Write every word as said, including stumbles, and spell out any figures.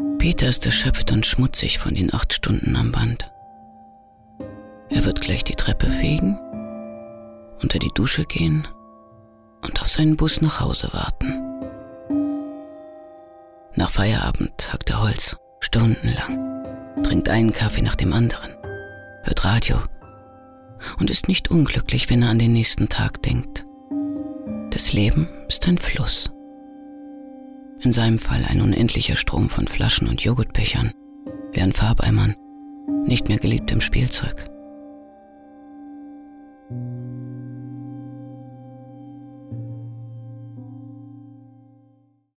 Peter ist erschöpft und schmutzig von den acht Stunden am Band. Er wird gleich die Treppe fegen, unter die Dusche gehen und auf seinen Bus nach Hause warten. Nach Feierabend hackt er Holz, stundenlang, trinkt einen Kaffee nach dem anderen, hört Radio und ist nicht unglücklich, wenn er an den nächsten Tag denkt. Das Leben ist ein Fluss. In seinem Fall ein unendlicher Strom von Flaschen und Joghurtbechern, leeren Farbeimern, nicht mehr geliebtem Spielzeug.